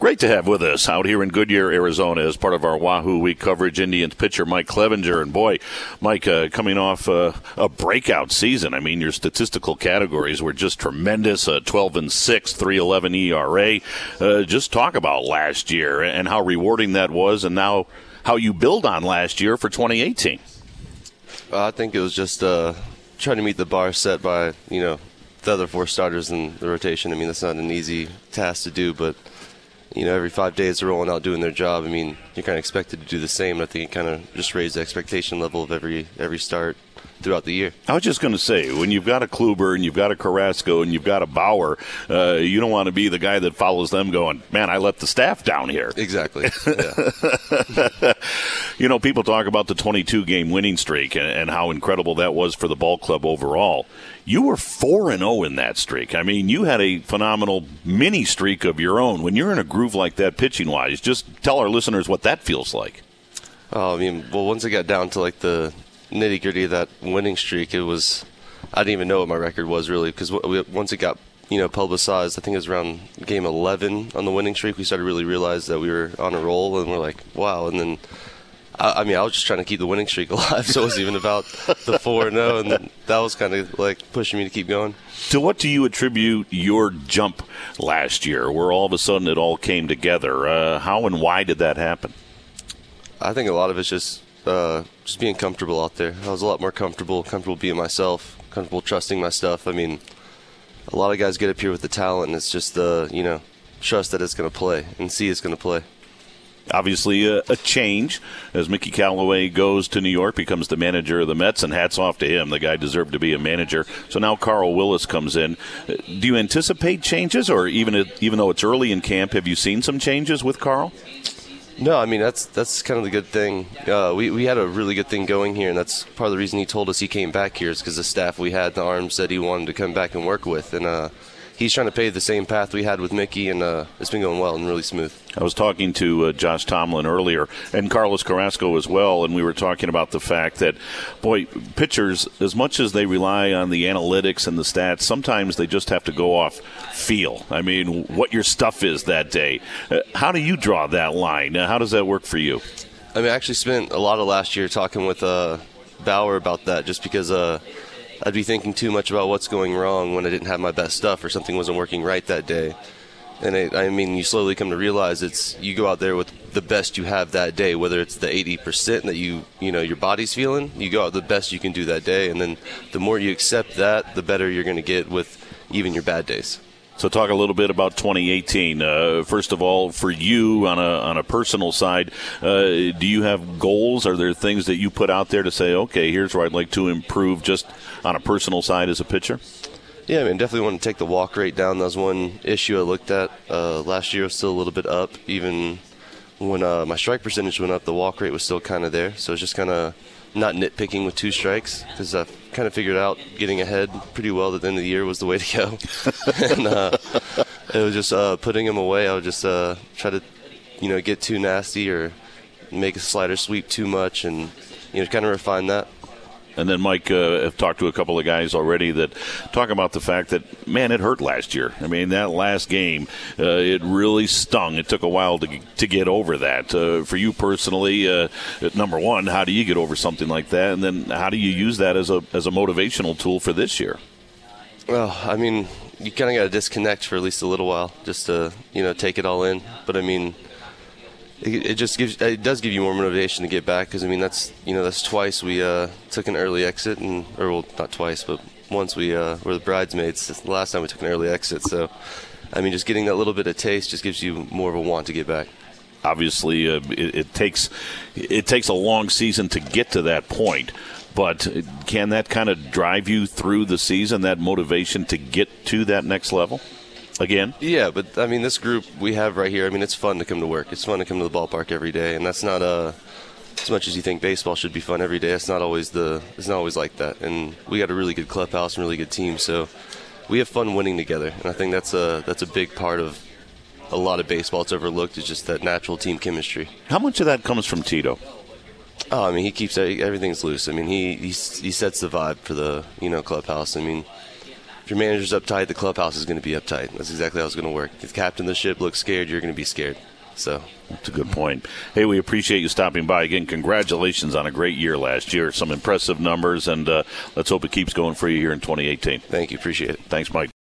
Great to have with us out here in Goodyear, Arizona, as part of our Wahoo Week coverage, Indians pitcher Mike Clevinger. And boy, Mike, coming off a breakout season. I mean, your statistical categories were just tremendous. 12-6, 3.11 ERA. Just talk about last year and how rewarding that was, and now how you build on last year for 2018. I think it was just trying to meet the bar set by the other four starters in the rotation. I mean, that's not an easy task to do, but every 5 days they're rolling out doing their job. I mean, you're kind of expected to do the same. And I think it kind of just raised the expectation level of every start throughout the year. I was just going to say, when you've got a Kluber and you've got a Carrasco and you've got a Bauer, you don't want to be the guy that follows them going, man, I let the staff down here. Exactly. Yeah. People talk about the 22-game winning streak and how incredible that was for the ball club overall. You were 4-0 in that streak. I mean, you had a phenomenal mini streak of your own. When you're in a groove like that pitching-wise, just tell our listeners what that feels like. Once it got down to like the nitty-gritty of that winning streak, I didn't even know what my record was really, because once it got publicized, I think it was around game 11 on the winning streak, we started to really realize that we were on a roll, and we're like, wow. And then I was just trying to keep the winning streak alive, so it wasn't even about the 4-0, and that was kind of like pushing me to keep going. To what do you attribute your jump last year, where all of a sudden it all came together? How and why did that happen? I think a lot of it's just being comfortable out there. I was a lot more comfortable being myself, comfortable trusting my stuff. I mean, a lot of guys get up here with the talent, and it's just the trust that it's going to play and see it's going to play. Obviously, a change as Mickey Callaway goes to New York, becomes the manager of the Mets, and hats off to him. The guy deserved to be a manager. So now Carl Willis comes in. Do you anticipate changes, or even though it's early in camp, have you seen some changes with Carl? No, I mean, that's kind of the good thing. We had a really good thing going here, and that's part of the reason he told us he came back here is because the staff we had, the arms that he wanted to come back and work with. And he's trying to pave the same path we had with Mickey, and it's been going well and really smooth. I was talking to Josh Tomlin earlier, and Carlos Carrasco as well, and we were talking about the fact that, boy, pitchers, as much as they rely on the analytics and the stats, sometimes they just have to go off feel. I mean, what your stuff is that day. How do you draw that line? How does that work for you? I mean, I actually spent a lot of last year talking with Bauer about that, just because I'd be thinking too much about what's going wrong when I didn't have my best stuff or something wasn't working right that day. And you slowly come to realize you go out there with the best you have that day, whether it's the 80% that your body's feeling, you go out the best you can do that day. And then the more you accept that, the better you're going to get with even your bad days. So talk a little bit about 2018. First of all, for you on a personal side, do you have goals? Are there things that you put out there to say, okay, here's where I'd like to improve just on a personal side as a pitcher? Yeah, I mean, definitely want to take the walk rate down. That was one issue I looked at. Last year was still a little bit up. Even when my strike percentage went up, the walk rate was still kind of there. So it's just kind of not nitpicking with two strikes, because I've kind of figured out getting ahead pretty well at the end of the year was the way to go. And it was just putting them away. I would just try to, get too nasty or make a slider sweep too much, and kind of refine that. And then, Mike, I've talked to a couple of guys already that talk about the fact that, man, it hurt last year. I mean, that last game, it really stung. It took a while to get over that. For you personally, number one, how do you get over something like that? And then how do you use that as a motivational tool for this year? Well, I mean, you kind of got to disconnect for at least a little while just to, take it all in. But, I mean, it does give you more motivation to get back, because that's twice we took an early exit, not twice, but once we were the bridesmaids. The last time we took an early exit, so just getting that little bit of taste just gives you more of a want to get back. Obviously, it takes a long season to get to that point, but can that kind of drive you through the season, that motivation to get to that next level? Again? Yeah, but this group we have right here, it's fun to come to work. It's fun to come to the ballpark every day, and that's not as much as you think baseball should be fun every day. It's not always like that. And we got a really good clubhouse and really good team, so we have fun winning together. And I think that's a big part of a lot of baseball. It's overlooked. It's just that natural team chemistry. How much of that comes from Tito? Oh, he keeps everything's loose. He sets the vibe for the clubhouse. if your manager's uptight, the clubhouse is going to be uptight. That's exactly how it's going to work. If the captain of the ship looks scared, you're going to be scared. So that's a good point. Hey, we appreciate you stopping by again. Congratulations on a great year last year. Some impressive numbers, and let's hope it keeps going for you here in 2018. Thank you. Appreciate it. Thanks, Mike.